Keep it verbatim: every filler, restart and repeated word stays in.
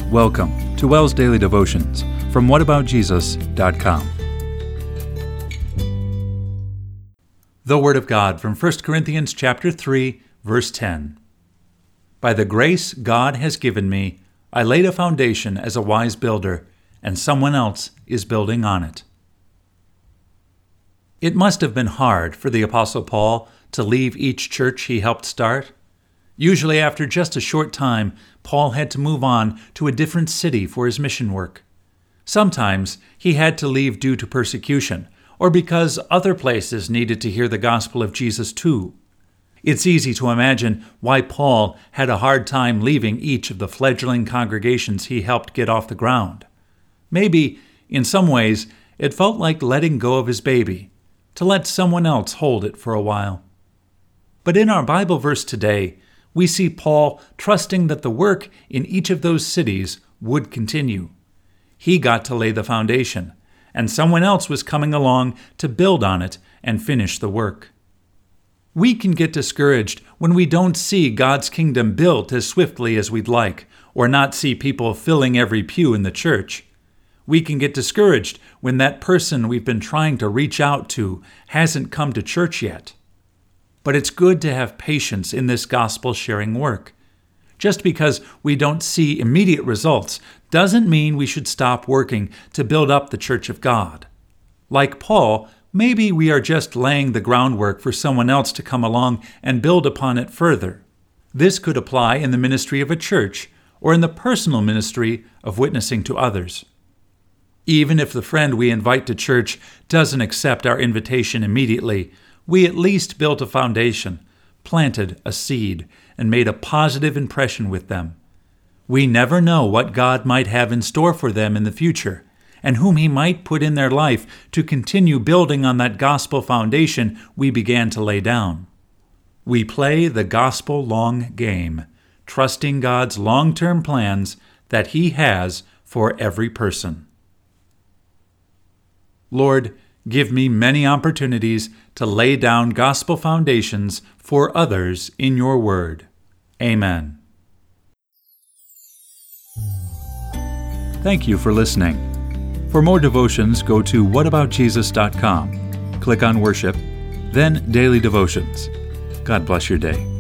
Welcome to WELS Daily Devotions from what about jesus dot com. The Word of God from First Corinthians chapter three, verse ten. By the grace God has given me, I laid a foundation as a wise builder, and someone else is building on it. It must have been hard for the Apostle Paul to leave each church he helped start. Usually after just a short time, Paul had to move on to a different city for his mission work. Sometimes he had to leave due to persecution, or because other places needed to hear the gospel of Jesus too. It's easy to imagine why Paul had a hard time leaving each of the fledgling congregations he helped get off the ground. Maybe, in some ways, it felt like letting go of his baby, to let someone else hold it for a while. But in our Bible verse today, we see Paul trusting that the work in each of those cities would continue. He got to lay the foundation, and someone else was coming along to build on it and finish the work. We can get discouraged when we don't see God's kingdom built as swiftly as we'd like, or not see people filling every pew in the church. We can get discouraged when that person we've been trying to reach out to hasn't come to church yet. But it's good to have patience in this gospel-sharing work. Just because we don't see immediate results doesn't mean we should stop working to build up the church of God. Like Paul, maybe we are just laying the groundwork for someone else to come along and build upon it further. This could apply in the ministry of a church or in the personal ministry of witnessing to others. Even if the friend we invite to church doesn't accept our invitation immediately, we at least built a foundation, planted a seed, and made a positive impression with them. We never know what God might have in store for them in the future, and whom He might put in their life to continue building on that gospel foundation we began to lay down. We play the gospel long game, trusting God's long-term plans that He has for every person. Lord, give me many opportunities to lay down gospel foundations for others in your word. Amen. Thank you for listening. For more devotions, go to what about jesus dot com. Click on Worship, then Daily Devotions. God bless your day.